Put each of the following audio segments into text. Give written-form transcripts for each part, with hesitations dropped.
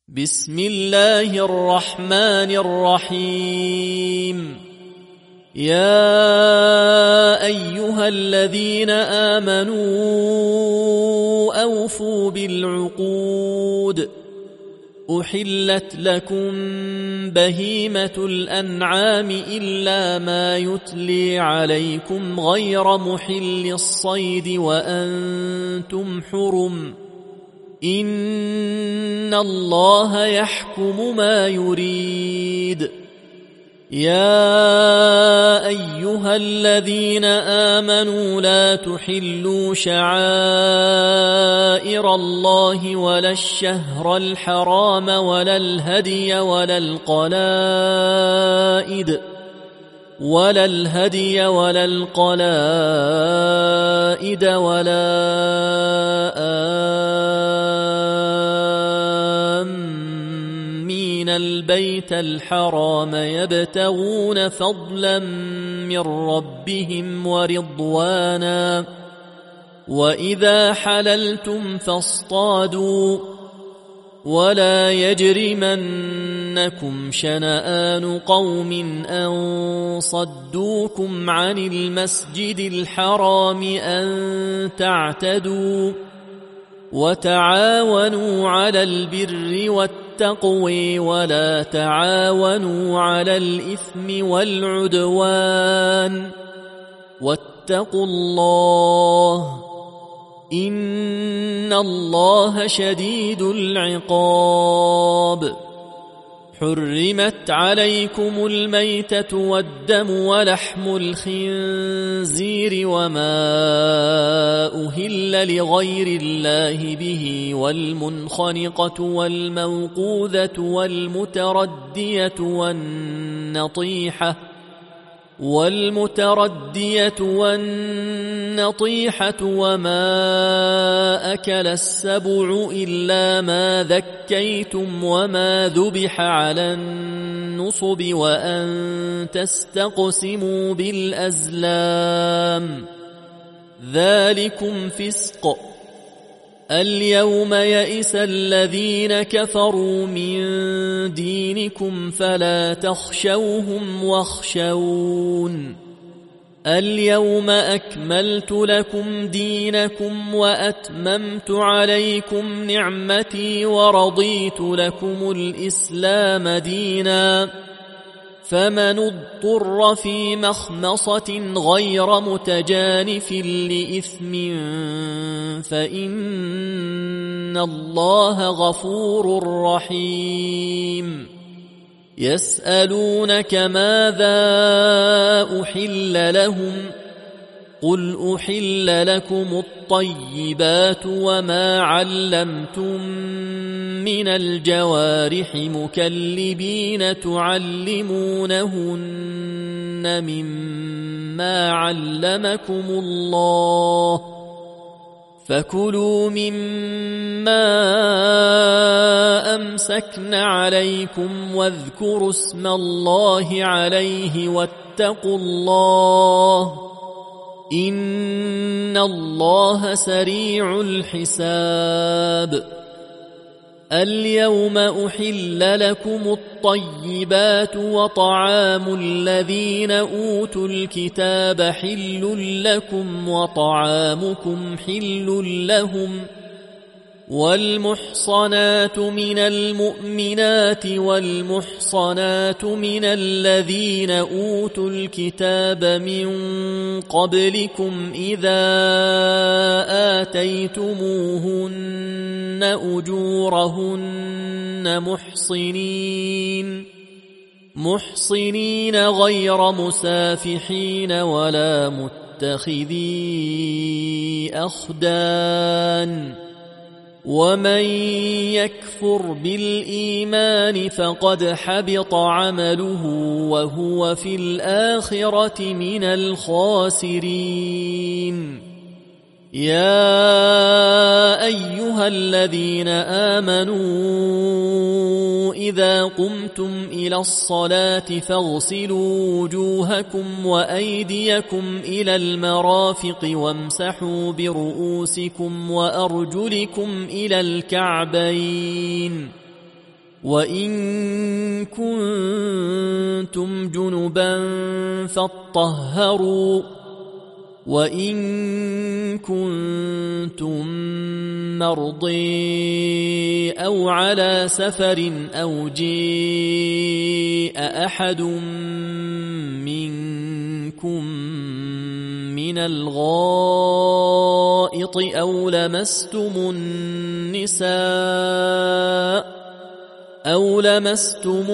بسم الله الرحمن الرحيم. يا أيها الذين آمنوا أوفوا بالعقود. أحلت لكم بهيمة الأنعام إلا ما يتلي عليكم غير محل الصيد وأنتم حرم. إن الله يحكم ما يريد. يا أيها الذين آمنوا لا تحلوا شعائر الله ولا الشهر الحرام ولا الهدي ولا القلائد ولا آمين البيت الحرام يبتغون فضلا من ربهم ورضوانا. وإذا حللتم فاصطادوا ولا يجرمنكم شنآن قوم أن صدوكم عن المسجد الحرام أن تعتدوا. وتعاونوا على البر والتقوى ولا تعاونوا على الإثم والعدوان. واتقوا الله إن الله شديد العقاب. حرمت عليكم الميتة والدم ولحم الخنزير وما أهل لغير الله به والمنخنقة والموقوذة والمتردية والنطيحة وما أكل السبع إلا ما ذكيتم وما ذبح على النصب وأن تستقسموا بالأزلام ذلكم فسق. اليوم يئس الذين كفروا من دينكم فلا تخشوهم واخشون. اليوم أكملت لكم دينكم وأتممت عليكم نعمتي ورضيت لكم الإسلام دينا. فمن اضطر في مخمصة غير متجانف لإثم فإن الله غفور رحيم. يسألونك ماذا أحل لهم قل أحل لكم الطيبات وما علمتم من الجوارح مكلبين تعلمونهن مما علمكم الله فكلوا مما أمسكن عليكم واذكروا اسم الله عليه واتقوا الله إن الله سريع الحساب. اليوم أحل لكم الطيبات وطعام الذين أوتوا الكتاب حل لكم وطعامكم حل لهم. والمحصنات من المؤمنات والمحصنات من الذين أوتوا الكتاب من قبلكم إذا آتيتموهن أجورهن محصنين غير مسافحين ولا متخذي أخدان. ومن يكفر بالإيمان فقد حبط عمله وهو في الآخرة من الخاسرين. يا أيها الذين آمنوا إذا قمتم إلى الصلاة فاغسلوا وجوهكم وأيديكم إلى المرافق وامسحوا برؤوسكم وأرجلكم إلى الكعبين وإن كنتم جنبا فاطهروا وإن كنتم مرضى أو على سفر أو جاء أحد منكم من الغائط أو لمستم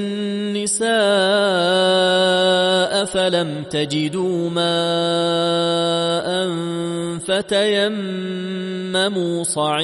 النساء فلم تجدوا ماء فتيمموا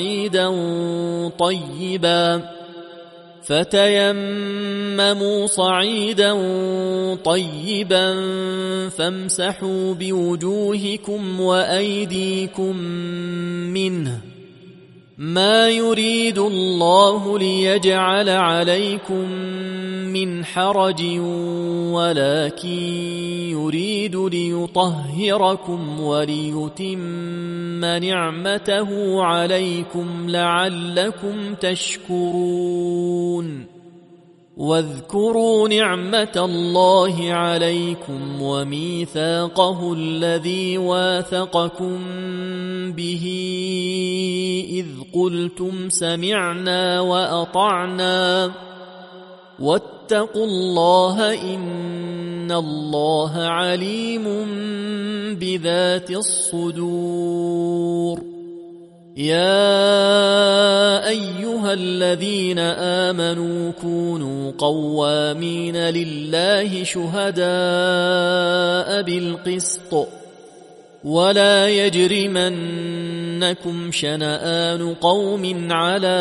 صعيدا طيبا فامسحوا بوجوهكم وأيديكم منه ما يريد الله ليجعل عليكم من حرج ولكن يريد ليطهركم وليتم نعمته عليكم لعلكم تشكرون واذكروا نعمة الله عليكم وميثاقه الذي واثقكم به إذ قلتم سمعنا وأطعنا واتقوا الله إن الله عليم بذات الصدور يا أيها الذين آمنوا كونوا قوامين لله شهداء بالقسط ولا يجرمنكم شنآن قوم على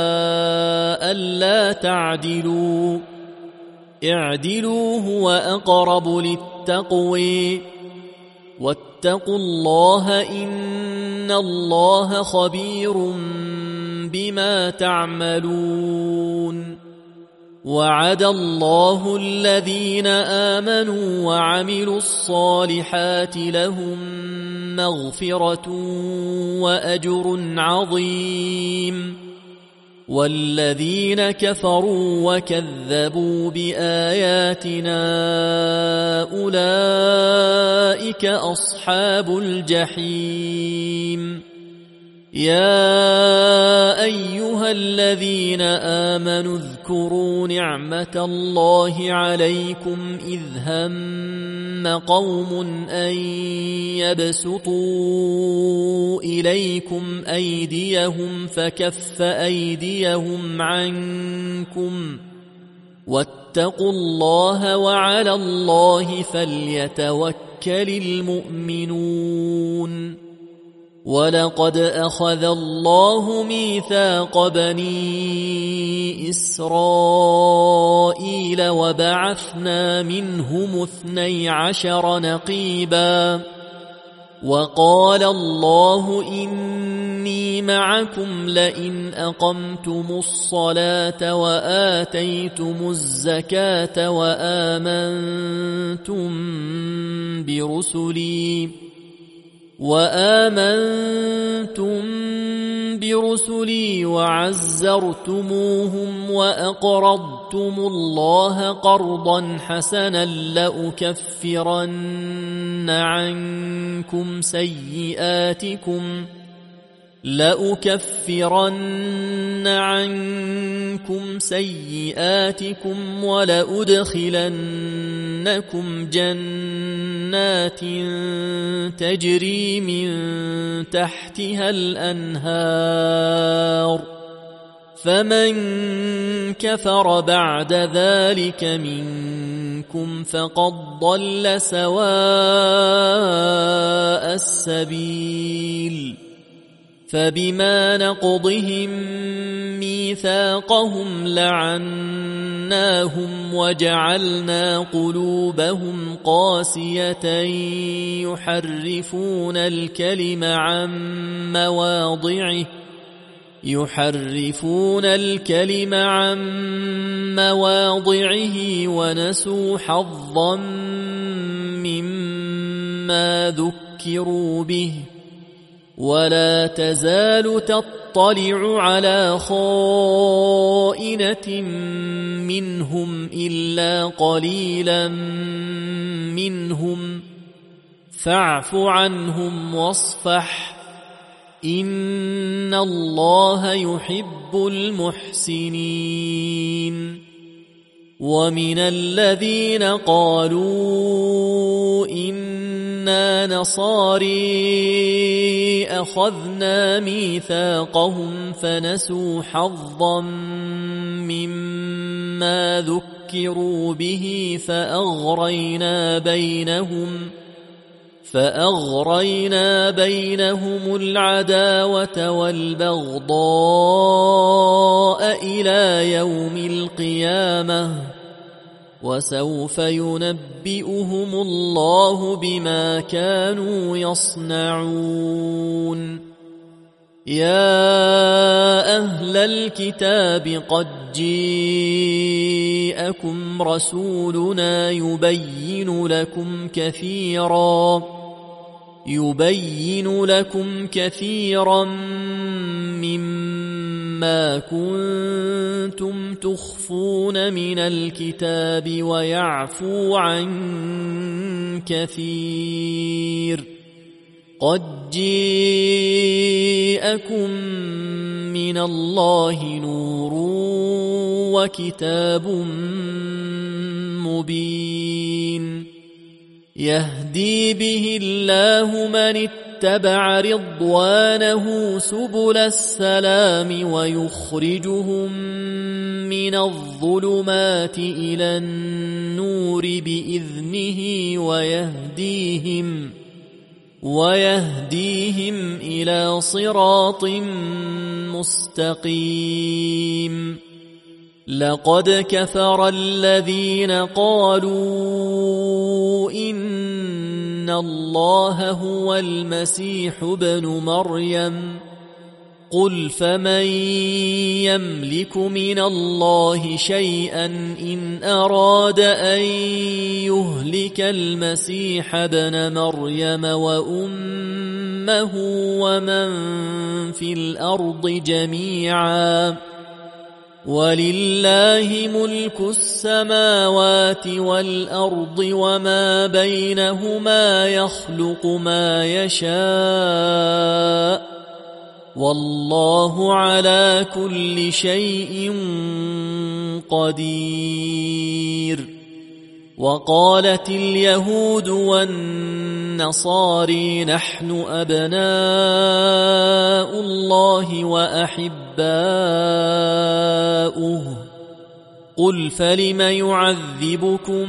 ألا تعدلوا اعدلوا هو أقرب للتقوى واتقوا الله إن الله خبير بما تعملون وعد الله الذين آمنوا وعملوا الصالحات لهم مغفرة وأجر عظيم والذين كفروا وكذبوا بآياتنا أولئك أصحاب الجحيم يا أيها الذين آمنوا اذكروا نعمة الله عليكم إذ هم قوم أن يبسطوا إليكم أيديهم فكف أيديهم عنكم واتقوا الله وعلى الله فليتوكل المؤمنون ولقد أخذ الله ميثاق بني إسرائيل وبعثنا منهم 12 نقيبا وقال الله إني معكم لئن أقمتم الصلاة وآتيتم الزكاة وآمنتم برسلي وعزرتموهم وأقرضتم الله قرضا حسنا لأكفرن عنكم سيئاتكم ولأدخلنكم جنات تجري من تحتها الأنهار فمن كفر بعد ذلك منكم فقد ضل سواء السبيل فبما نقضهم ميثاقهم لعناهم وجعلنا قلوبهم قاسية يحرفون الكلم عن مواضعه ونسوا حظا مما ذكروا به ولا تزال تطلع على خائنة منهم إلا قليلا منهم فاعف عنهم واصفح إن الله يحب المحسنين ومن الذين قالوا إنا نصاري أخذنا ميثاقهم فنسوا حظا مما ذكروا به فأغرينا بينهم العداوة والبغضاء إلى يوم القيامة وسوف ينبئهم الله بما كانوا يصنعون يا أهل الكتاب قد جاءكم رسولنا يبين لكم كثيرا مما كنتم تخفون من الكتاب ويعفو عن كثير قد جاءكم من الله نور وكتاب مبين يهدي به الله من اتبع رضوانه سبل السلام ويخرجهم من الظلمات إلى النور بإذنه ويهديهم إلى صراط مستقيم لقد كفر الذين قالوا إن الله هو المسيح ابن مريم قل فمن يملك من الله شيئا إن أراد أن يهلك المسيح ابن مريم وأمه ومن في الأرض جميعا ولله ملك السماوات والأرض وما بينهما يخلق ما يشاء والله على كل شيء قدير وقالت اليهود والنصارى نحن أبناء الله وأحباؤه قل فلم يعذبكم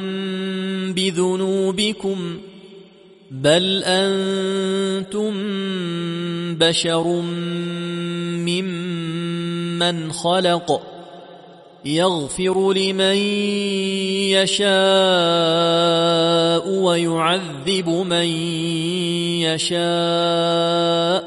بذنوبكم بل أنتم بشر ممن خلق يغفر لمن يشاء ويعذب من يشاء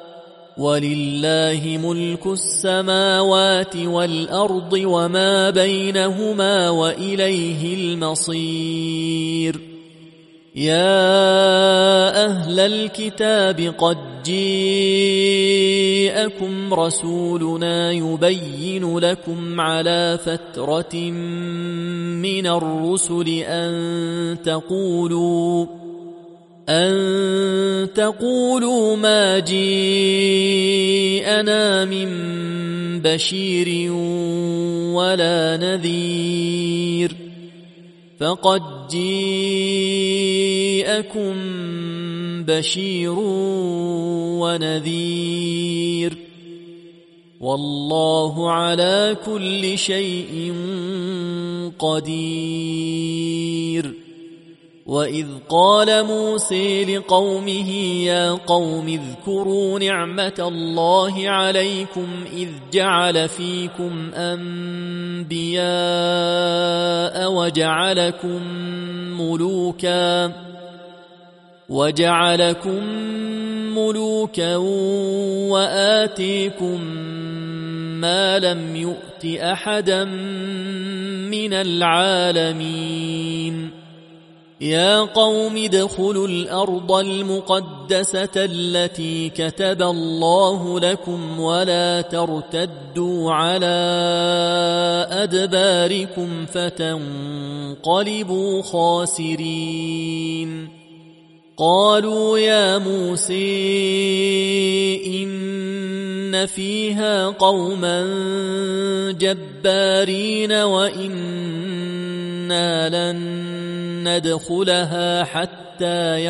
ولله ملك السماوات والأرض وما بينهما وإليه المصير يا أهل الكتاب قد جاءكم رسولنا يبين لكم على فترة من الرسل أن تقولوا ما جاءنا من بشير ولا نذير فقد جاءكم بشير ونذير والله على كل شيء قدير وإذ قال موسى لقومه يا قوم اذكروا نعمة الله عليكم إذ جعل فيكم أنبياء وجعلكم ملوكا وآتيكم ما لم يؤت أحدا من العالمين يا قوم ادخلوا الأرض المقدسة التي كتب الله لكم ولا ترتدوا على أدباركم فتنقلبوا خاسرين قالوا يا موسى إن فيها قوما جبارين وإنا لن ندخلها حتى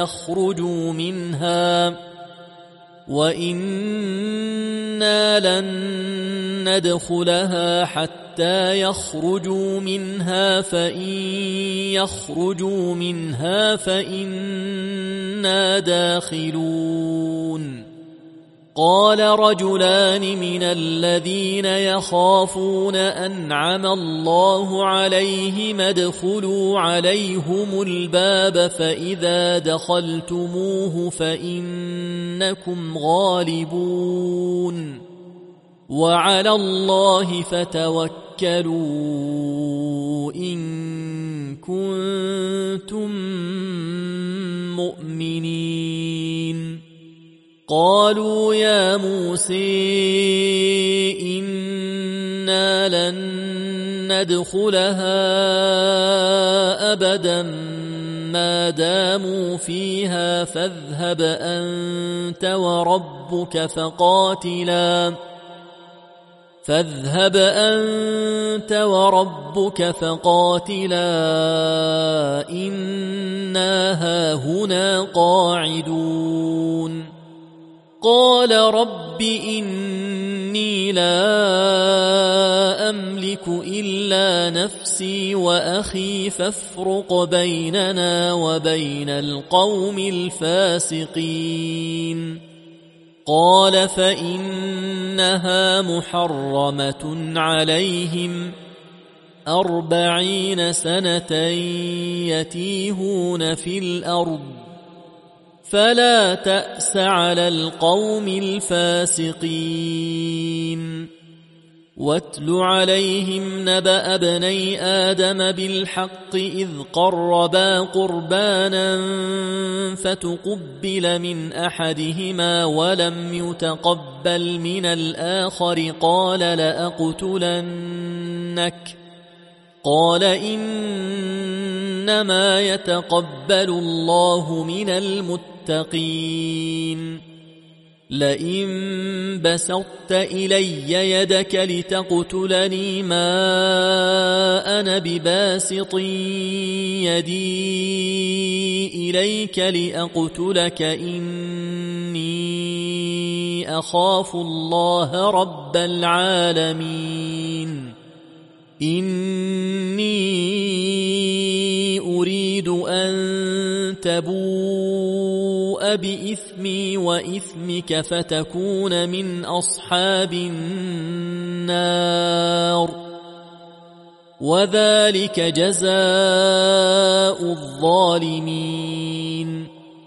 يخرجوا منها فإن يخرجوا منها فإنا داخلون قال رجلان من الذين يخافون أنعم الله عليهم ادخلوا عليهم الباب فإذا دخلتموه فإنكم غالبون وعلى الله فتوكلوا إن كنتم مؤمنين قالوا يا موسى إنا لن ندخلها أبدا ما داموا فيها فاذهب أنت وربك فقاتلا إنا هاهنا قاعدون قال رب إني لا أملك إلا نفسي وأخي فافرق بيننا وبين القوم الفاسقين قال فإنها محرمة عليهم 40 سنة يتيهون في الأرض فلا تأس على القوم الفاسقين واتل عليهم نبأ ابني آدم بالحق إذ قربا قربانا فتقبل من أحدهما ولم يتقبل من الآخر قال لأقتلنك قال إنما يتقبل الله من المتقين لئن بسطت إلي يدك لتقتلني ما أنا بباسط يدي إليك لأقتلك إني أخاف الله رب العالمين إني أريد أن تبوء بإثمي وإثمك فتكون من أصحاب النار وذلك جزاء الظالمين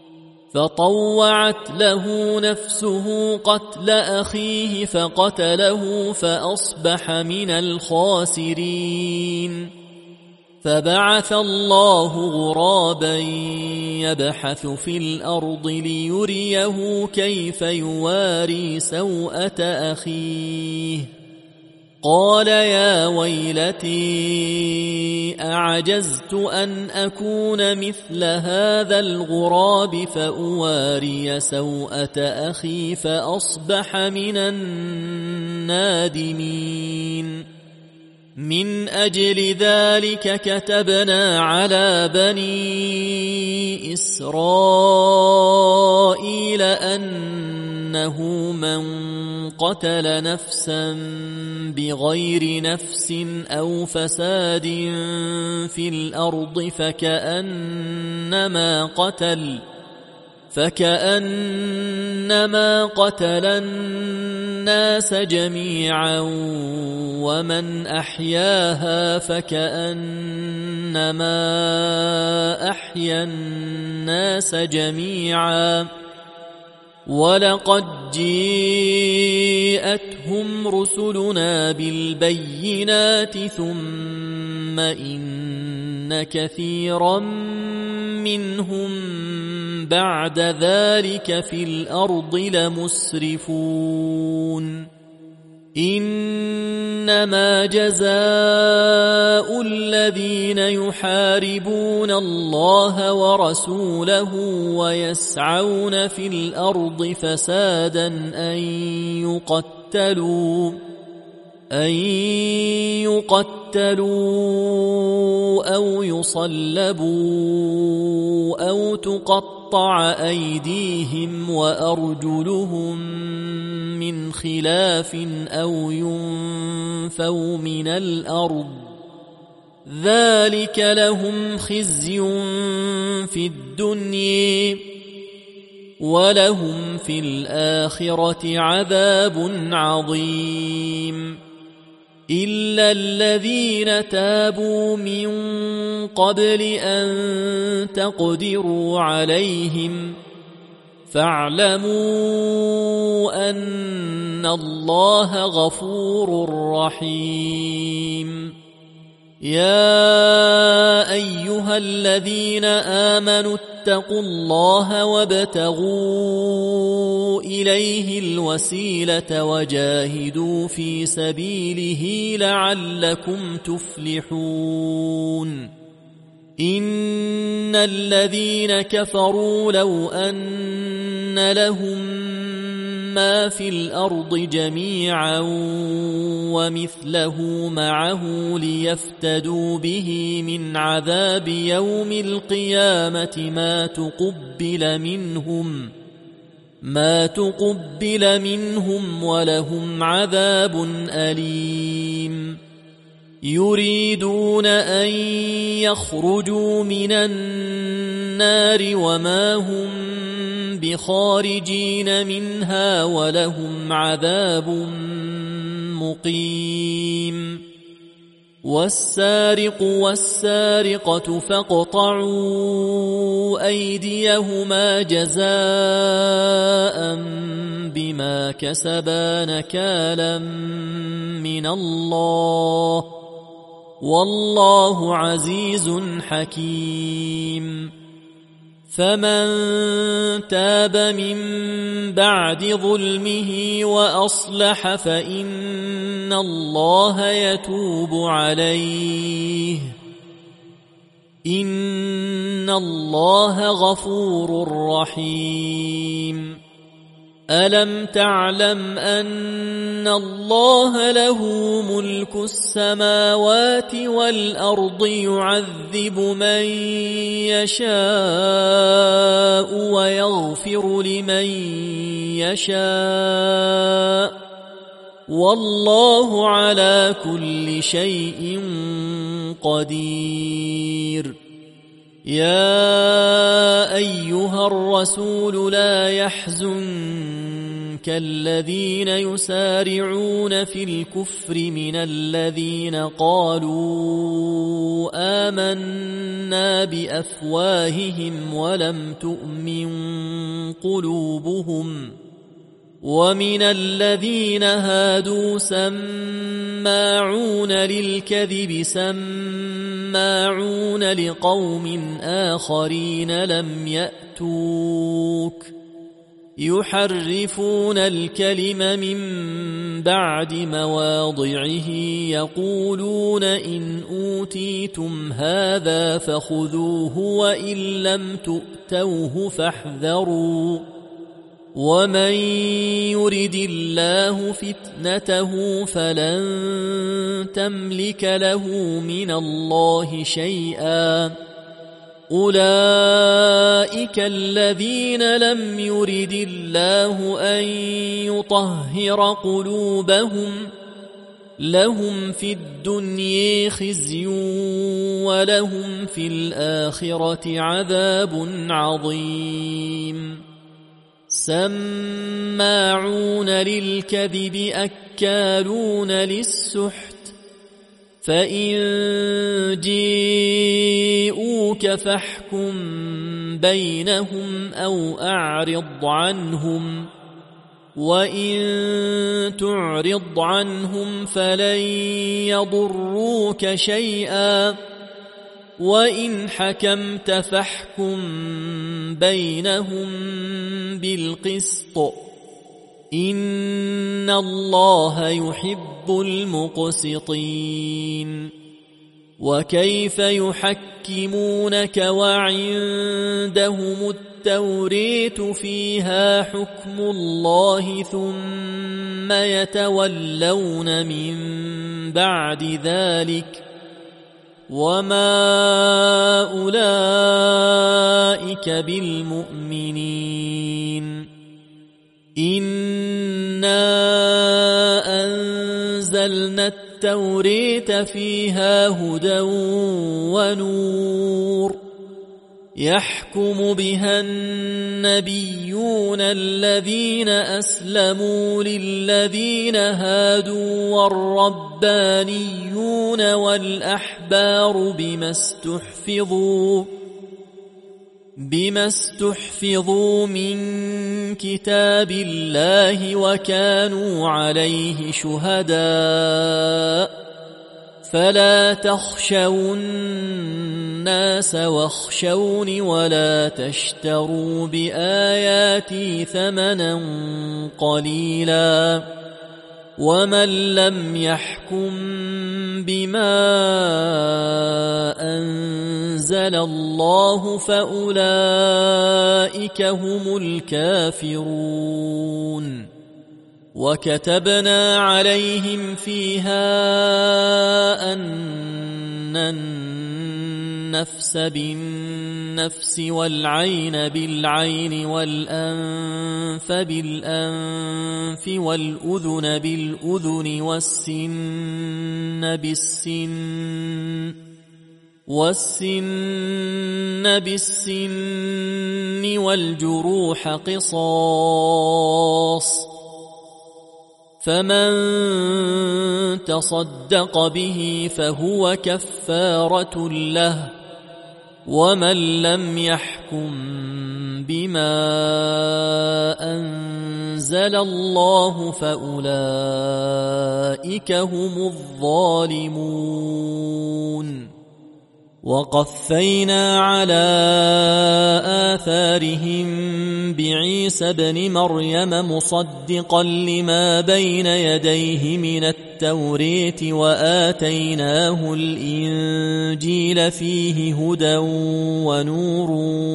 فطوعت له نفسه قتل أخيه فقتله فأصبح من الخاسرين فبعث الله غرابا يبحث في الأرض ليريه كيف يواري سوءة أخيه قال يا ويلتي أعجزت أن أكون مثل هذا الغراب فأواري سوءة أخي فأصبح من النادمين من أجل ذلك كتبنا على بني إسرائيل أنه من قتل نفسا بغير نفس أو فساد في الأرض فكأنما قتل الناس جميعا ومن أحياها فكأنما أحيا الناس جميعا ولقد جاءتهم رسلنا بالبينات ثم إن كثيرا منهم بعد ذلك في الأرض لمسرفون إنما جزاء الذين يحاربون الله ورسوله ويسعون في الأرض فسادا أن يقتلوا أو يصلبوا أو تقطع أيديهم وأرجلهم من خلاف أو ينفوا من الأرض ذلك لهم خزي في الدنيا ولهم في الآخرة عذاب عظيم إلا الذين تابوا من قبل أن تقدروا عليهم فاعلموا أن الله غفور رحيم يا أيها الذين آمنوا اتقوا الله وابتغوا إليه الوسيلة وجاهدوا في سبيله لعلكم تفلحون إن الذين كفروا لو أن لهم ما في الأرض جميعا ومثله معه ليفتدوا به من عذاب يوم القيامة ما تقبل منهم ولهم عذاب أليم يريدون أن يخرجوا من النار وما هم بخارجين منها ولهم عذاب مقيم والسارق والسارقة فاقطعوا أيديهما جزاء بما كسبا نكالا من الله والله عزيز حكيم فمن تاب من بعد ظلمه وأصلح فإن الله يتوب عليه إن الله غفور رحيم ألم تعلم أن الله له ملك السماوات والأرض يعذب من يشاء ويغفر لمن يشاء والله على كل شيء قدير يا أيها الرسول لا يحزنك الذين يسارعون في الكفر من الذين قالوا آمنا بأفواههم ولم تؤمن قلوبهم ومن الذين هادوا سماعون للكذب سماعون لقوم آخرين لم يأتوك يحرفون الكلم من بعد مواضعه يقولون إن أوتيتم هذا فخذوه وإن لم تؤتوه فاحذروا ومن يرد الله فتنته فلن تملك له من الله شيئا أولئك الذين لم يرد الله أن يطهر قلوبهم لهم في الدنيا خزي ولهم في الآخرة عذاب عظيم سماعون للكذب أكالون للسحت فإن جيءوك فاحكم بينهم أو أعرض عنهم وإن تعرض عنهم فلن يضروك شيئا وإن حكمت فاحكم بينهم بالقسط إن الله يحب المقسطين وكيف يحكمونك وعندهم التوريت فيها حكم الله ثم يتولون من بعد ذلك وما أولئك بالمؤمنين إنا أنزلنا التوريت فيها هدى ونور يحكم بها النبيون الذين أسلموا للذين هادوا والربانيون والأحبار بما استحفظوا من كتاب الله وكانوا عليه شهداء فلا تخشوا الناس واخشوني ولا تشتروا بآياتي ثمنا قليلا ومن لم يحكم بما أنزل الله فأولئك هم الكافرون وكتبنا عليهم فيها أن النفس بالنفس والعين بالعين والأنف بالأنف والأذن بالأذن والسن بالسن والجروح قصاص فمن تصدق به فهو كفارة له ومن لم يحكم بما أنزل الله فأولئك هم الظالمون وقفينا على آثارهم بعيسى ابن مريم مصدقا لما بين يديه من التوريت وآتيناه الإنجيل فيه هدى ونور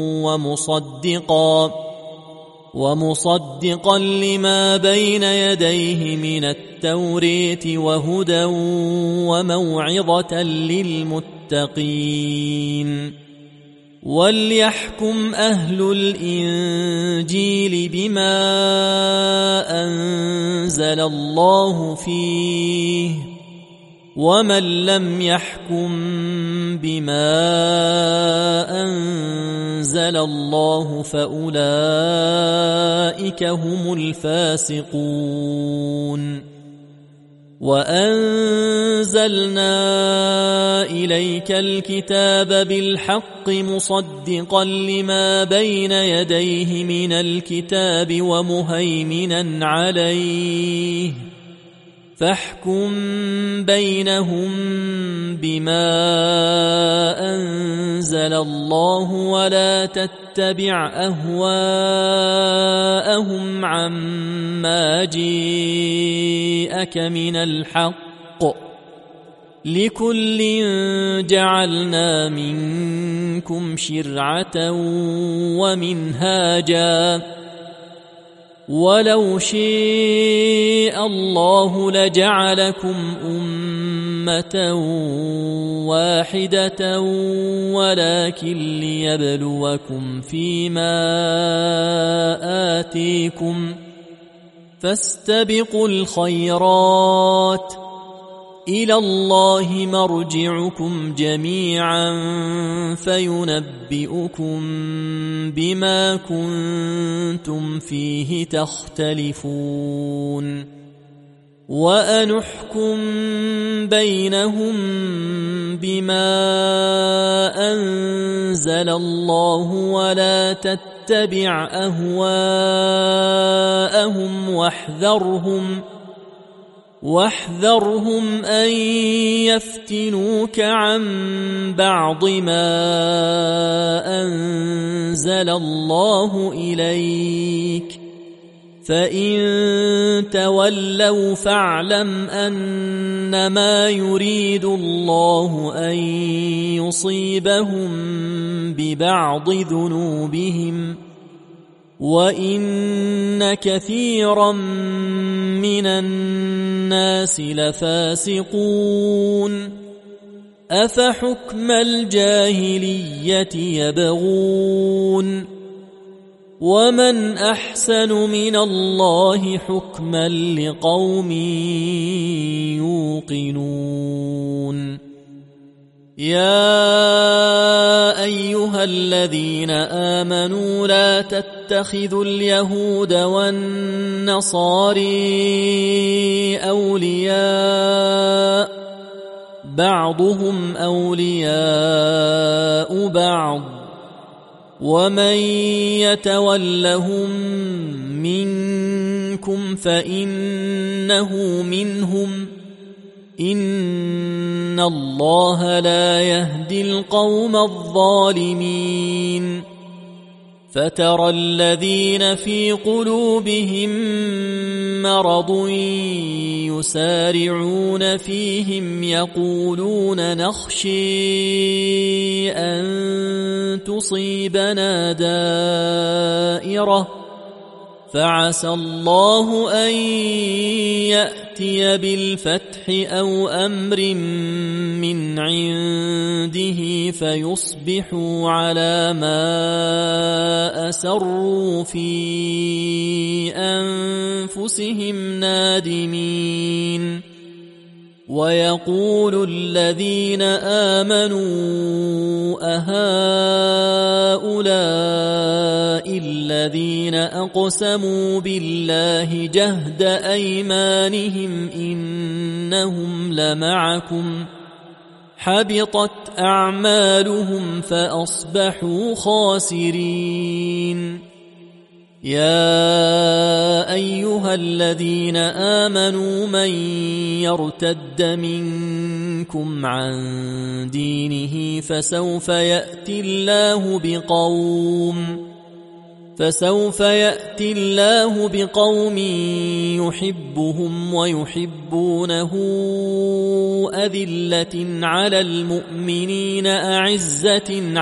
ومصدقا لما بين يديه من التوريت وهدى وموعظة للمتقين وليحكم أهل الإنجيل بما أنزل الله فيه ومن لم يحكم بما أنزل الله فأولئك هم الفاسقون وأنزلنا إليك الكتاب بالحق مصدقا لما بين يديه من الكتاب ومهيمنا عليه فاحكم بينهم بما أنزل الله ولا تتبع أهواءهم عما جاءك من الحق لكل جعلنا منكم شرعة ومنهاجا ولو شاء الله لجعلكم أمة واحدة ولكن ليبلوكم فيما آتيكم فاستبقوا الخيرات إلى الله مرجعكم جميعا فينبئكم بما كنتم فيه تختلفون وأنحكم بينهم بما أنزل الله ولا تتبع أهواءهم واحذرهم أن يفتنوك عن بعض ما أنزل الله إليك، فإن تولوا فاعلم أنما يريد الله أن يصيبهم ببعض ذنوبهم، وإن كثيرا من الناس لفاسقون. أفحكم الجاهلية يبغون، ومن أحسن من الله حكما لقوم يوقنون. يا أيها الذين آمنوا لا تتخذوا اليهود والنصارى أولياء، بعضهم أولياء بعض، ومن يتولهم منكم فإنه منهم، إن الله لا يهدي القوم الظالمين. فترى الذين في قلوبهم مرض يسارعون فيهم يقولون نخشى أن تصيبنا دائرة، فعسى الله أن يأتي بالفتح أو أمر من عنده فيصبحوا على ما أسروا في أنفسهم نادمين. ويقول الذين آمنوا أهؤلاء الذين أقسموا بالله جهد أيمانهم إنهم لمعكم، حبطت أعمالهم فأصبحوا خاسرين. يا أيها الذين آمنوا من يرتد منكم عن دينه فسوف يأتي الله بقوم يحبهم ويحبونه أذلة على المؤمنين أعزة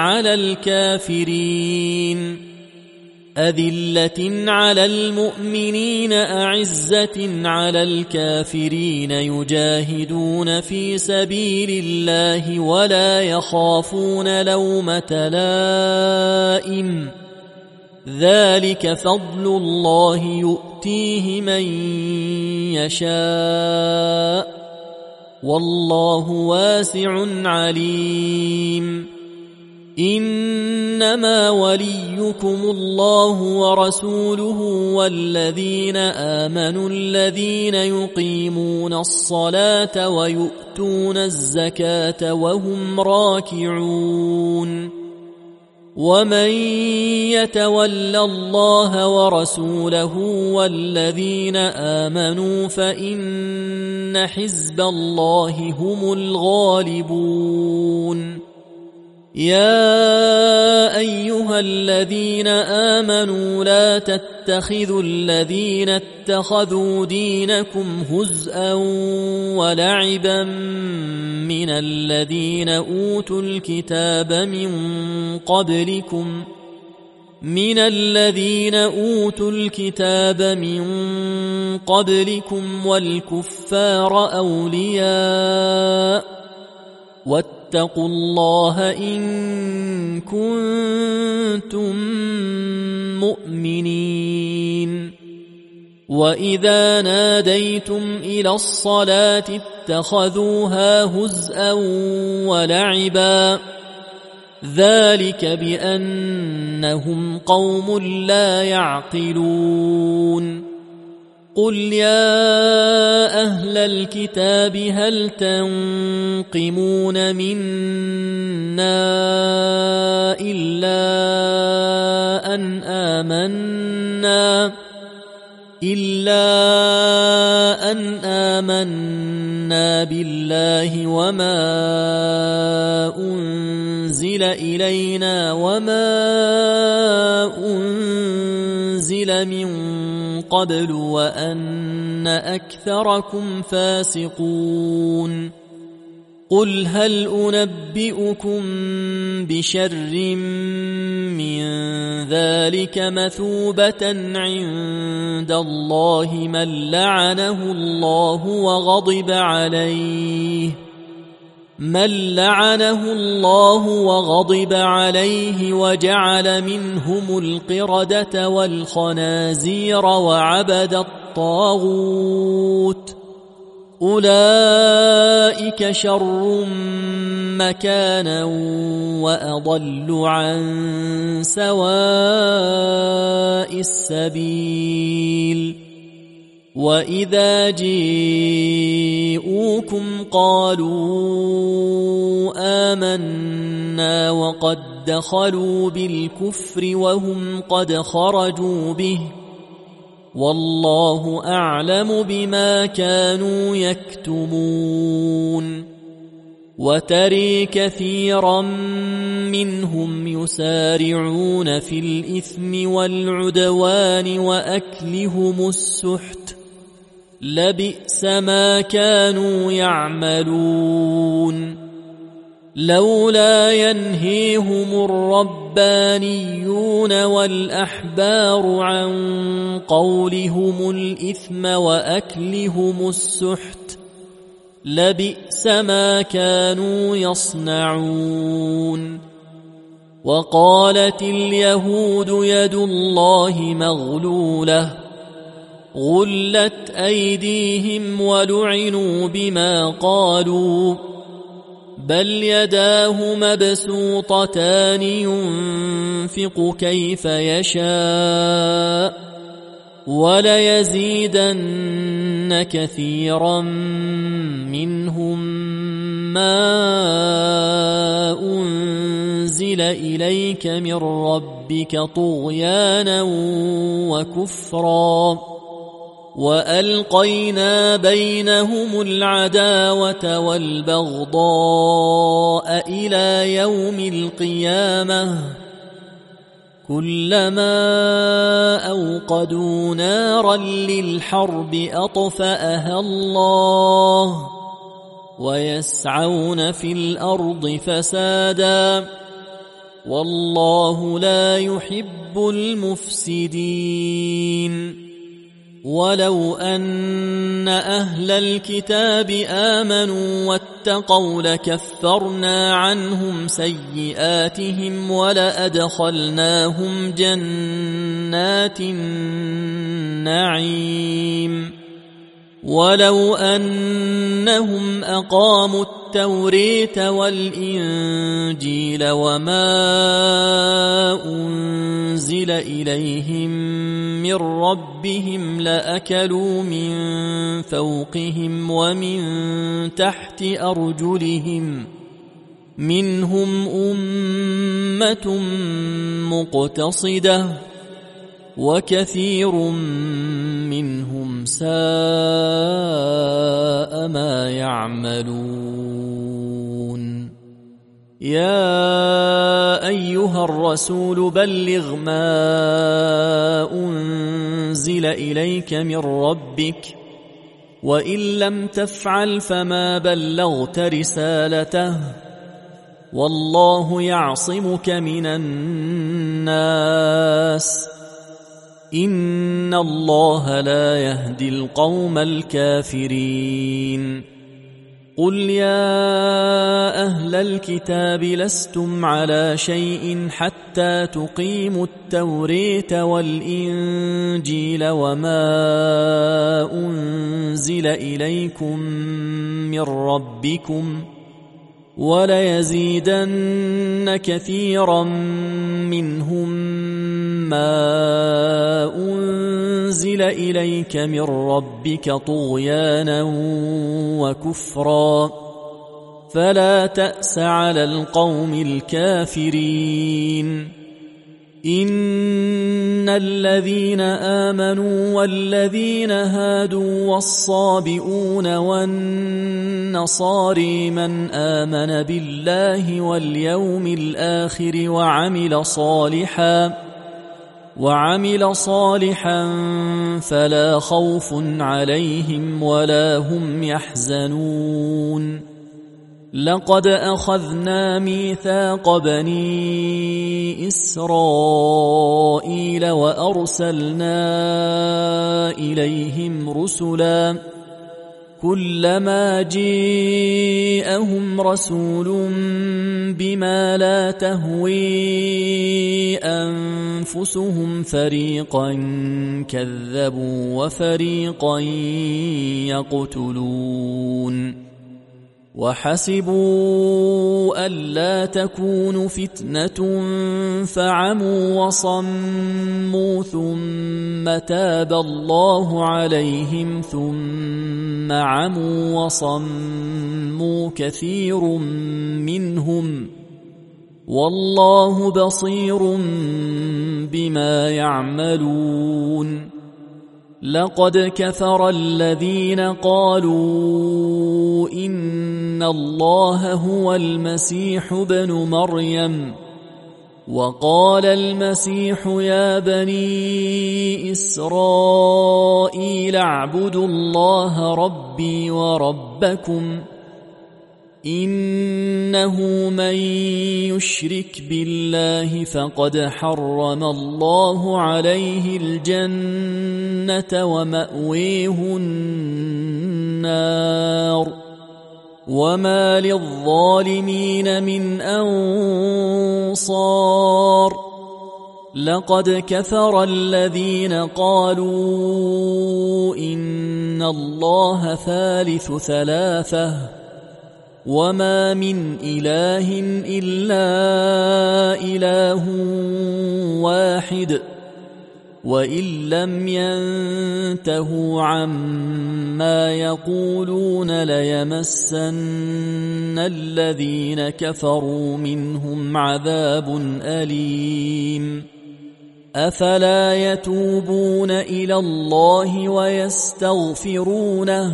على الكافرين يجاهدون في سبيل الله ولا يخافون لومة لائم، ذلك فضل الله يؤتيه من يشاء، والله واسع عليم. إنما وليكم الله ورسوله والذين آمنوا الذين يقيمون الصلاة ويؤتون الزكاة وهم راكعون. ومن يتول الله ورسوله والذين آمنوا فإن حزب الله هم الغالبون. يا أيها الذين آمنوا لا تتخذوا الذين اتخذوا دينكم هزءا ولعبا من الذين أوتوا الكتاب من قبلكم والكفار أولياء، واتقوا الله إن كنتم مؤمنين. وإذا ناديتم إلى الصلاة اتخذوها هزءا ولعبا، ذلك بأنهم قوم لا يعقلون. قل يا أهل الكتاب هل تنقمون منا إلا أن آمنا بالله وما أنزل إلينا وما أنزل من قبل وأن أكثركم فاسقون قل هل أنبئكم بشر من ذلك مثوبة عند الله من لعنه الله وغضب عليه وجعل منهم القردة والخنازير وعبد الطاغوت أولئك شر مكانا وأضل عن سواء السبيل وإذا جيءوكم قالوا آمنا وقد دخلوا بالكفر وهم قد خرجوا به والله أعلم بما كانوا يكتمون وترى كثيرا منهم يسارعون في الإثم والعدوان وأكلهم السحت لبئس ما كانوا يعملون لولا ينهيهم الربانيون والأحبار عن قولهم الإثم وأكلهم السحت لبئس ما كانوا يصنعون وقالت اليهود يد الله مغلولة غلت أيديهم ولعنوا بما قالوا بل يداه مبسوطتان ينفق كيف يشاء وليزيدن كثيرا منهم ما أنزل إليك من ربك طغيانا وكفرا وألقينا بينهم العداوة والبغضاء إلى يوم القيامة كلما أوقدوا نارا للحرب أطفأها الله ويسعون في الأرض فسادا والله لا يحب المفسدين ولو أن أهل الكتاب آمنوا واتقوا لكفرنا عنهم سيئاتهم ولأدخلناهم جنات النعيم ولو أنهم أقاموا التوريت والإنجيل وما أنزل إليهم من ربهم لأكلوا من فوقهم ومن تحت أرجلهم منهم أمة مقتصدة وكثير منهم ساء ما يعملون يا أيها الرسول بلغ ما أنزل إليك من ربك وإن لم تفعل فما بلغت رسالته والله يعصمك من الناس إن الله لا يهدي القوم الكافرين قل يا أهل الكتاب لستم على شيء حتى تقيموا التوريت والإنجيل وما أنزل إليكم من ربكم وليزيدن كثيرا منهم ما أنزل إليك من ربك طغيانا وكفرا فلا تأس على القوم الكافرين إن الذين آمنوا والذين هادوا والصابئون والنصاري من آمن بالله واليوم الآخر وعمل صالحا فلا خوف عليهم ولا هم يحزنون لقد أخذنا ميثاق بني إسرائيل وأرسلنا إليهم رسلا كلما جاءهم رسول بما لا تهوي أنفسهم فريقا كذبوا وفريقا يقتلون وحسبوا ألا تكون فتنة فعموا وصموا ثم تاب الله عليهم ثم عموا وصموا كثير منهم والله بصير بما يعملون لقد كفر الذين قالوا إن الله هو المسيح ابن مريم وقال المسيح يا بني إسرائيل اعبدوا الله ربي وربكم إنه من يشرك بالله فقد حرم الله عليه الجنة ومأويه النار وما للظالمين من أنصار لقد كفر الذين قالوا إن الله ثالث ثلاثة وما من إله إلا إله واحد وإن لم ينتهوا عما يقولون ليمسن الذين كفروا منهم عذاب أليم أفلا يتوبون إلى الله ويستغفرونه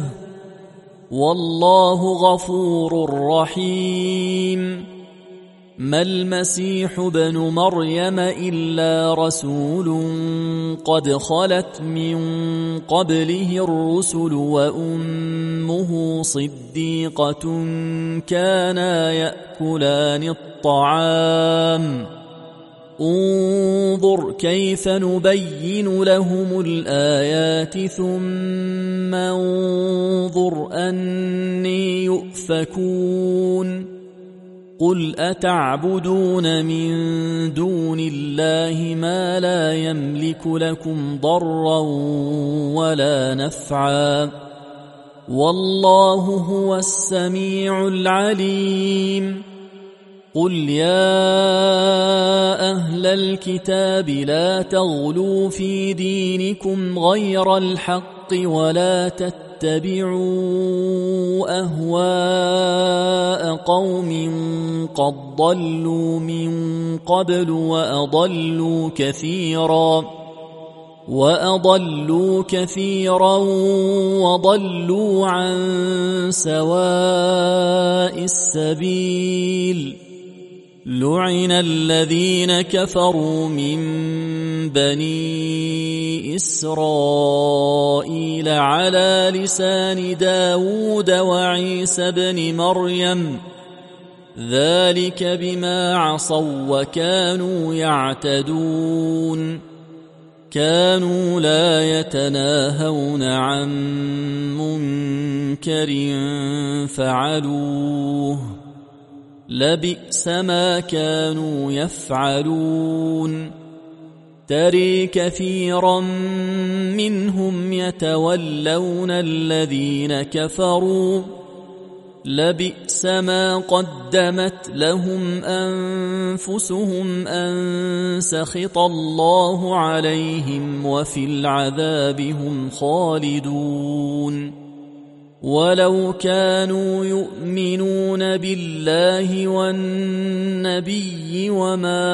والله غفور رحيم ما المسيح ابن مريم إلا رسول قد خلت من قبله الرسل وأمه صديقة كانا يأكلان الطعام انظر كيف نبين لهم الآيات ثم انظر أني يؤفكون قل أتعبدون من دون الله ما لا يملك لكم ضرا ولا نفعا والله هو السميع العليم قل يا أهل الكتاب لا تغلوا في دينكم غير الحق ولا تتبعوا أهواء قوم قد ضلوا من قبل وأضلوا كثيرا وضلوا عن سواء السبيل لعن الذين كفروا من بني إسرائيل على لسان داود وعيسى بن مريم ذلك بما عصوا وكانوا يعتدون كانوا لا يتناهون عن منكر فعلوه لبئس ما كانوا يفعلون ترى كثيرا منهم يتولون الذين كفروا لبئس ما قدمت لهم أنفسهم أن سخط الله عليهم وفي العذاب هم خالدون ولو كانوا يؤمنون بالله والنبي وما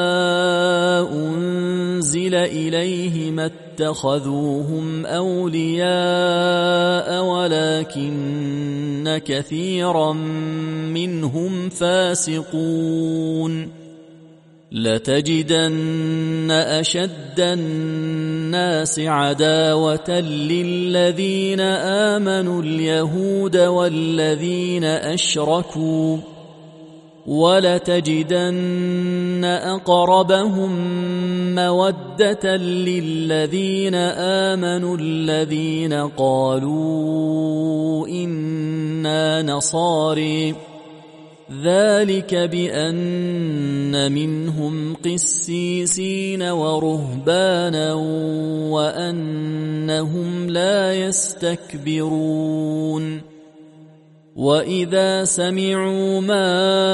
أنزل إليه ما اتخذوهم أولياء ولكن كثيرا منهم فاسقون لتجدن أشد الناس عداوة للذين آمنوا اليهود والذين أشركوا ولتجدن أقربهم مودة للذين آمنوا الذين قالوا إنا نصارى ذلك بأن منهم قسيسين ورهبانا وأنهم لا يستكبرون وإذا سمعوا ما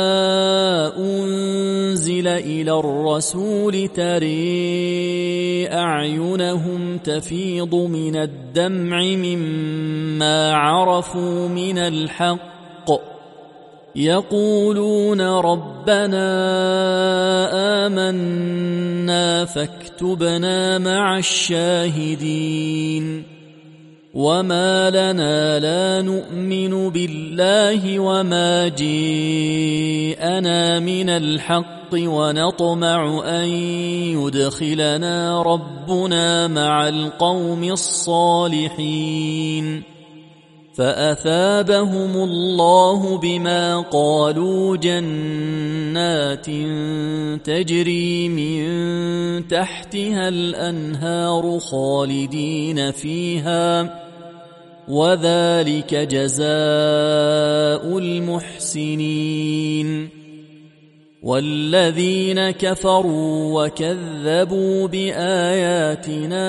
أنزل إلى الرسول ترى أعينهم تفيض من الدمع مما عرفوا من الحق يقولون ربنا آمنا فاكتبنا مع الشاهدين وما لنا لا نؤمن بالله وما جاءنا من الحق ونطمع أن يدخلنا ربنا مع القوم الصالحين فأثابهم الله بما قالوا جنات تجري من تحتها الأنهار خالدين فيها وذلك جزاء المحسنين والذين كفروا وكذبوا بآياتنا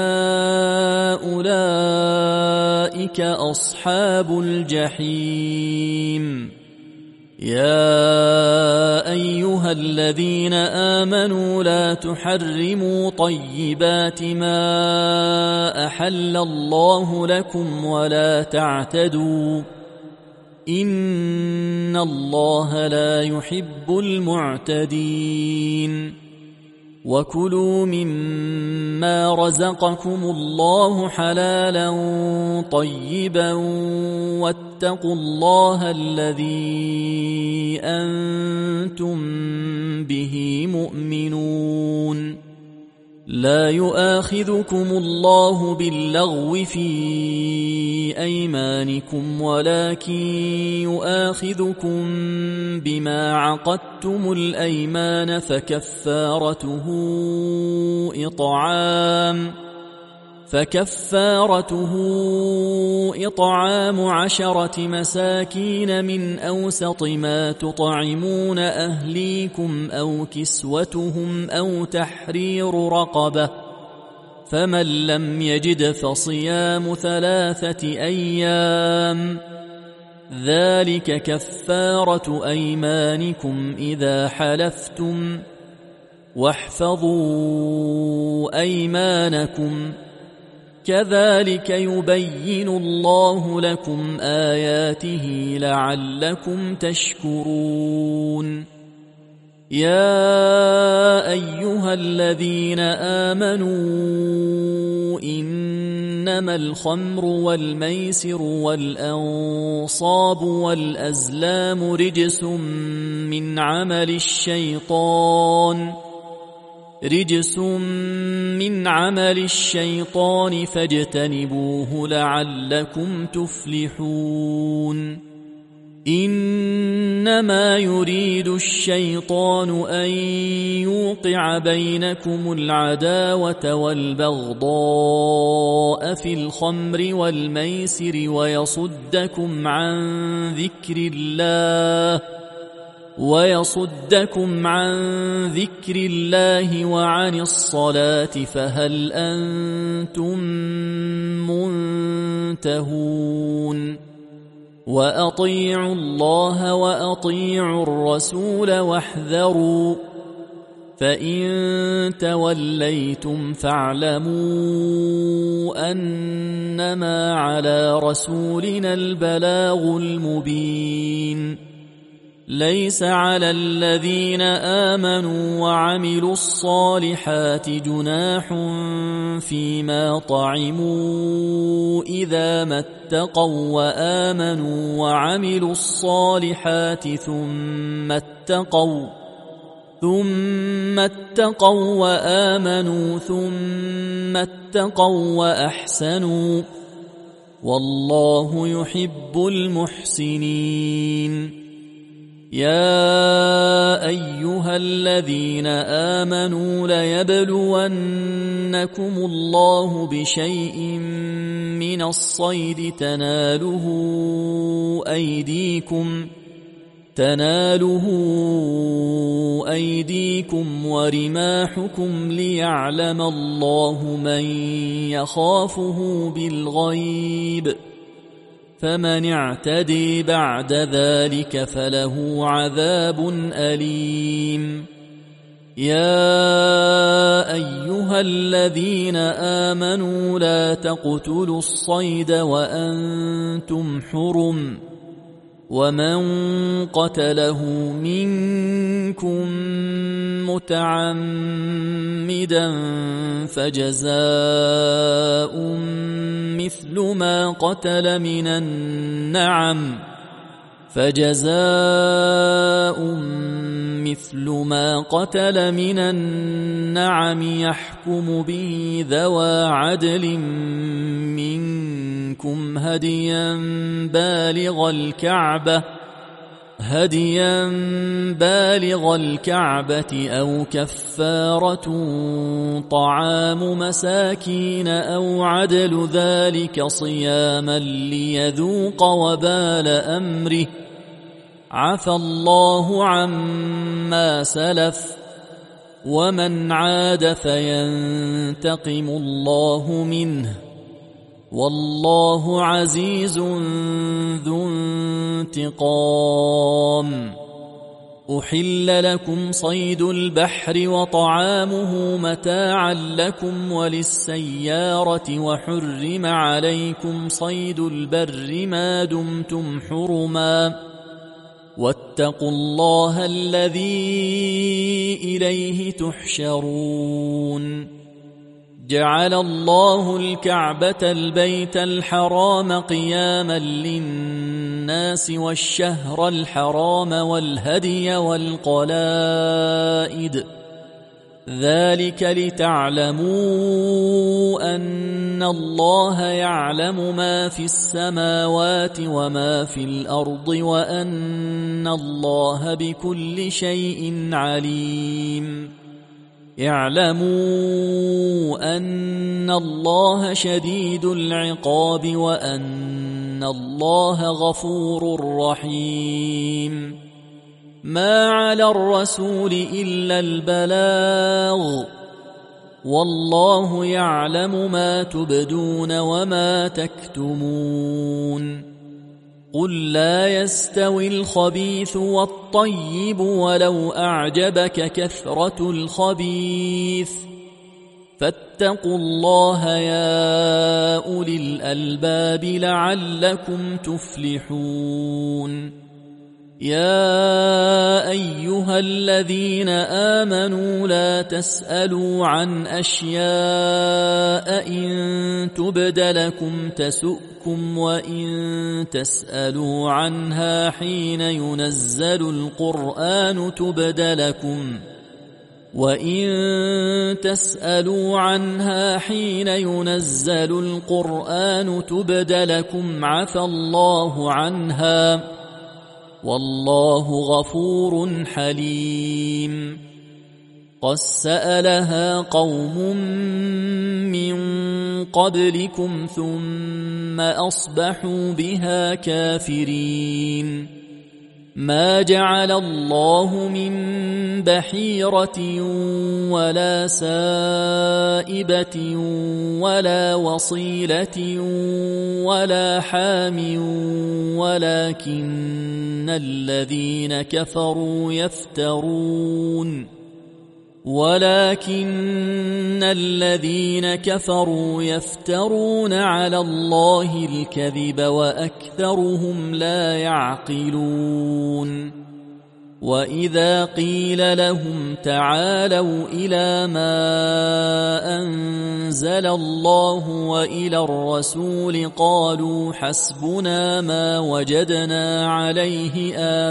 أولئك أصحاب الجحيم يا أيها الذين آمنوا لا تحرموا طيبات ما أحل الله لكم ولا تعتدوا إن الله لا يحب المعتدين وكلوا مما رزقكم الله حلالا طيبا واتقوا الله الذي أنتم به مؤمنون لا يؤاخذكم الله باللغو في أيمانكم ولكن يؤاخذكم بما عقدتم الأيمان فكفارته إطعام 10 مساكين من أوسط ما تطعمون أهليكم أو كسوتهم أو تحرير رقبة فمن لم يجد فصيام 3 أيام ذلك كفارة أيمانكم إذا حلفتم واحفظوا أيمانكم كذلك يبين الله لكم آياته لعلكم تشكرون يا أيها الذين آمنوا إنما الخمر والميسر والأنصاب والأزلام رجس من عمل الشيطان فاجتنبوه لعلكم تفلحون إنما يريد الشيطان أن يوقع بينكم العداوة والبغضاء في الخمر والميسر ويصدكم عن ذكر الله وعن الصلاة فهل أنتم منتهون وأطيعوا الله وأطيعوا الرسول واحذروا فإن توليتم فاعلموا أنما على رسولنا البلاغ المبين. ليس على الذين آمنوا وعملوا الصالحات جناح فيما طعموا إذا ما اتقوا وآمنوا وعملوا الصالحات ثم اتقوا وآمنوا ثم اتقوا وأحسنوا والله يحب المحسنين. يا أيها الذين آمنوا ليبلونكم الله بشيء من الصيد تناله أيديكم ورماحكم ليعلم الله من يخافه بالغيب، فمن اعتدي بعد ذلك فله عذاب أليم. يا أيها الذين آمنوا لا تقتلوا الصيد وأنتم حرم، ومن قتله منكم متعمدا فجزاء مثل ما قتل من النعم يحكم به ذوى عدل منكم هديا بالغ الكعبة أو كفارة طعام مساكين أو عدل ذلك صياما ليذوق وبال أمره، عفى الله عما سلف، ومن عاد فينتقم الله منه، والله عزيز ذو انتقام. أحل لكم صيد البحر وطعامه متاعا لكم وللسيارة، وحرم عليكم صيد البر ما دمتم حرما، واتقوا الله الذي إليه تحشرون. جعل الله الكعبة البيت الحرام قياما للناس والشهر الحرام والهدي والقلائد، ذلك لتعلموا أن الله يعلم ما في السماوات وما في الأرض وأن الله بكل شيء عليم. اعلموا أن الله شديد العقاب وأن الله غفور رحيم. ما على الرسول إلا البلاغ، والله يعلم ما تبدون وما تكتمون. قل لا يستوي الخبيث والطيب ولو أعجبك كثرة الخبيث، فاتقوا الله يا أولي الألباب لعلكم تفلحون. يا أيها الذين آمنوا لا تسألوا عن أشياء إن تبد لكم تسؤكم، وإن تسألوا عنها حين ينزل القرآن تبد لكم عفى الله عنها، والله غفور حليم. قد سألها قوم من قبلكم ثم أصبحوا بها كافرين. ما جعل الله من بحيرة ولا سائبة ولا وصيلة ولا حام، ولكن الذين كفروا يفترون على الله الكذب وأكثرهم لا يعقلون وإذا قيل لهم تعالوا إلى ما أنزل الله وإلى الرسول قالوا حسبنا ما وجدنا عليه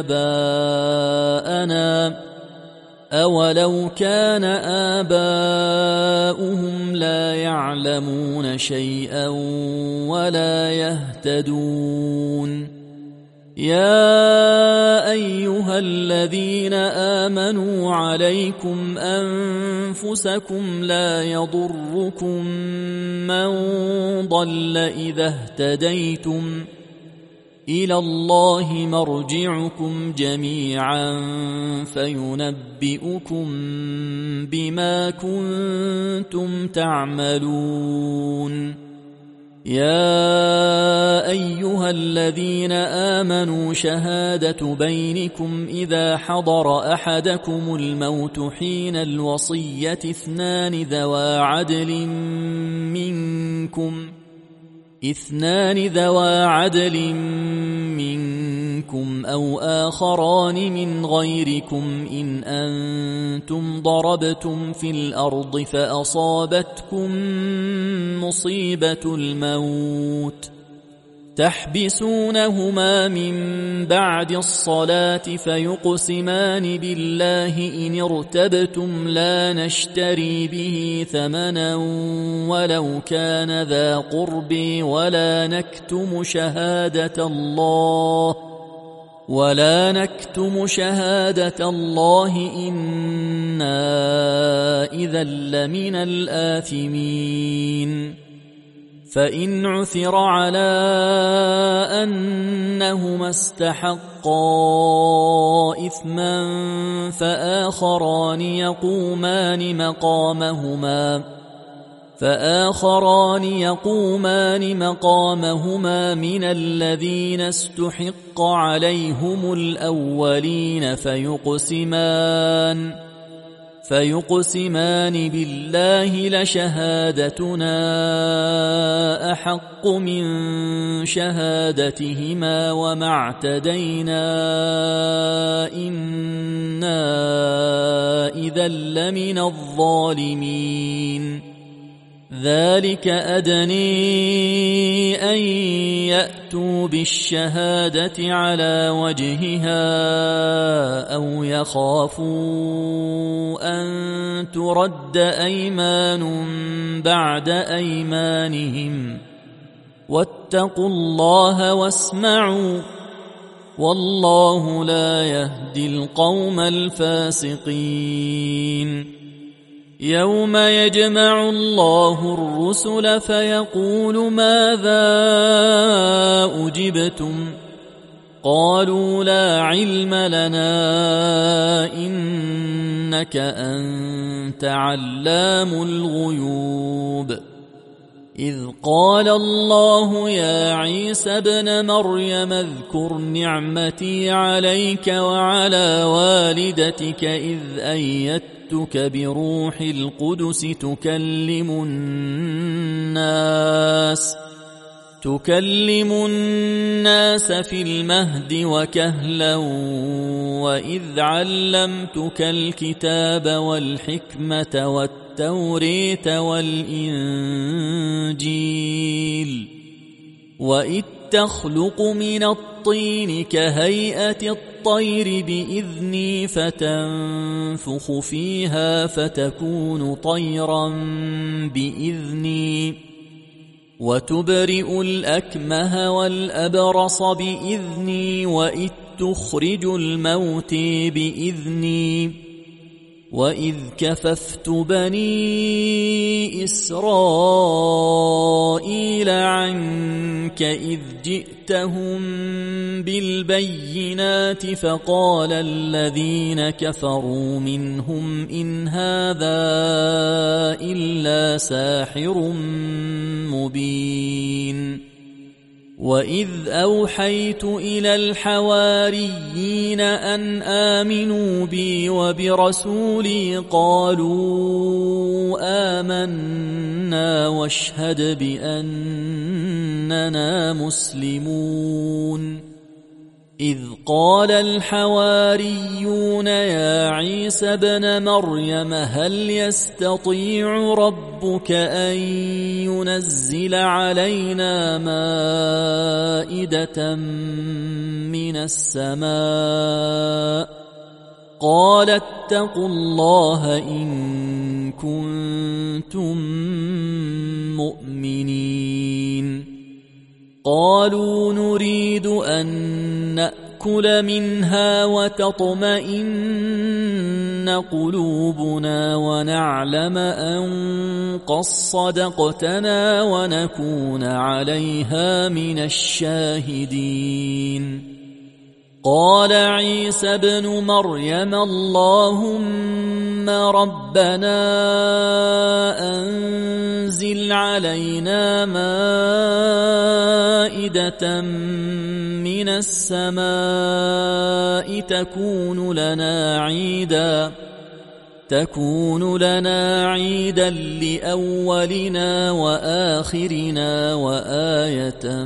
آباءنا أولو كان آباؤهم لا يعلمون شيئا ولا يهتدون يا أيها الذين آمنوا عليكم أنفسكم لا يضركم من ضل إذا اهتديتم إلى الله مرجعكم جميعا فينبئكم بما كنتم تعملون يا أيها الذين آمنوا شهادة بينكم إذا حضر أحدكم الموت حين الوصية اثنان ذوى عدل منكم أو آخران من غيركم إن أنتم ضربتم في الأرض فأصابتكم مصيبة الموت تحبسونهما من بعد الصلاة فيقسمان بالله إن ارتبتم لا نشتري به ثمنا ولو كان ذا قرب ولا نكتم شهادة الله إنا إذا لمن الآثمين فإن عثر على أنهما استحقا إثما فآخران يقومان مقامهما من الذين استحق عليهم الأولين فيقسمان بالله لشهادتنا أحق من شهادتهما وما اعتدينا إنا إذا لمن الظالمين ذلك أدني أن يأتوا بالشهادة على وجهها أو يخافوا أن ترد أيمان بعد أيمانهم واتقوا الله واسمعوا والله لا يهدي القوم الفاسقين يوم يجمع الله الرسل فيقول ماذا أجبتم قالوا لا علم لنا إنك أنت علام الغيوب إذ قال الله يا عيسى ابن مريم اذكر نعمتي عليك وعلى والدتك إذ أيدتك بروح القدس تكلم الناس في المهد وكهلا وإذ علمتك الكتاب والحكمة والتوريت والإنجيل وإذ تخلق من الطين كهيئة الطير بإذني فتنفخ فيها فتكون طيرا بإذني وتبرئ الأكمه والأبرص بإذني وإذ تخرج الموت بإذني وإذ كففت بني إسرائيل عنك إذ جئتهم بالبينات فقال الذين كفروا منهم إن هذا إلا ساحر مبين وإذ أوحيت إلى الحواريين أن آمنوا بي وبرسولي قالوا آمنا واشهد بأننا مسلمون إذ قال الحواريون يا عيسى ابن مريم هل يستطيع ربك أن ينزل علينا مائدة من السماء قال اتقوا الله إن كنتم مؤمنين قالوا نريد أن نأكل منها وتطمئن قلوبنا ونعلم أن قد صدقتنا ونكون عليها من الشاهدين قال عيسى ابن مريم اللهم ربنا أنزل علينا مائدة من السماء تكون لنا عيدا لأولنا وآخرنا وآية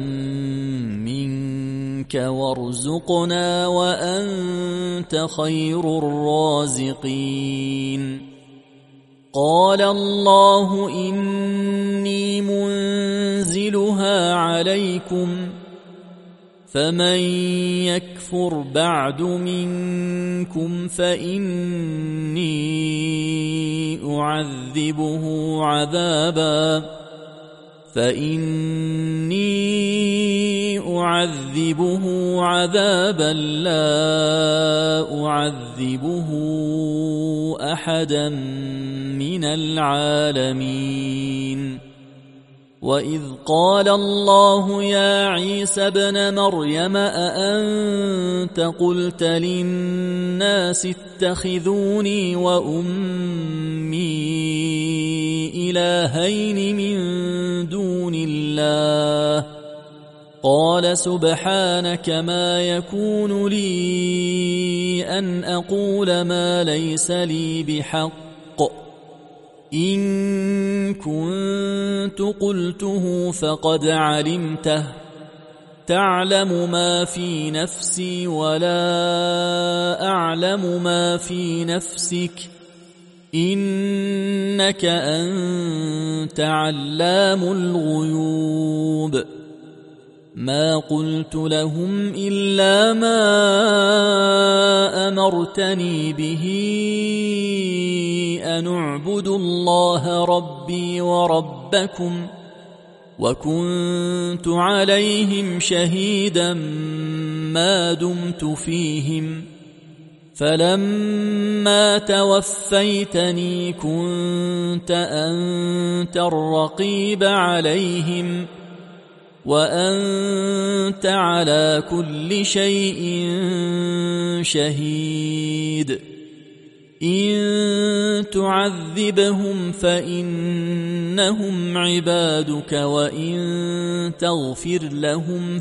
منك وارزقنا وأنت خير الرازقين قال الله إني منزلها عليكم فمن يكفر بعد منكم فإني أعذبه عذابا لا أعذبه أحدا من العالمين وإذ قال الله يا عيسى ابن مريم أأنت قلت للناس اتخذوني وأمي إلهين من دون الله قال سبحانك ما يكون لي أن أقول ما ليس لي بحق إن كنت قلته فقد علمته تعلم ما في نفسي ولا أعلم ما في نفسك إنك أنت علام الغيوب ما قلت لهم إلا ما أمرتني به أن اعبدوا الله ربي وربكم وكنت عليهم شهيدا ما دمت فيهم فلما توفيتني كنت أنت الرقيب عليهم وأنت على كل شيء شهيد إن تعذبهم فإنهم عبادك وإن تغفر لهم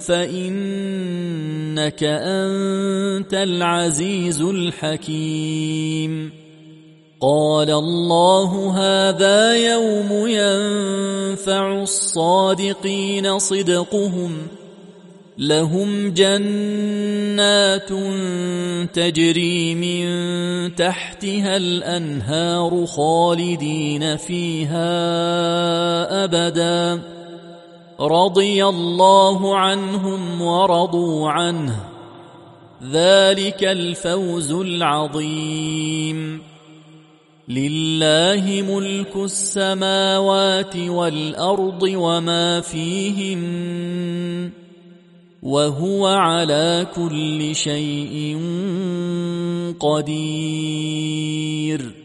فإنك أنت العزيز الحكيم قال الله هذا يوم ينفع الصادقين صدقهم لهم جنات تجري من تحتها الأنهار خالدين فيها أبدا رضي الله عنهم ورضوا عنه ذلك الفوز العظيم لله ملك السماوات والأرض وما فيهن وهو على كل شيء قدير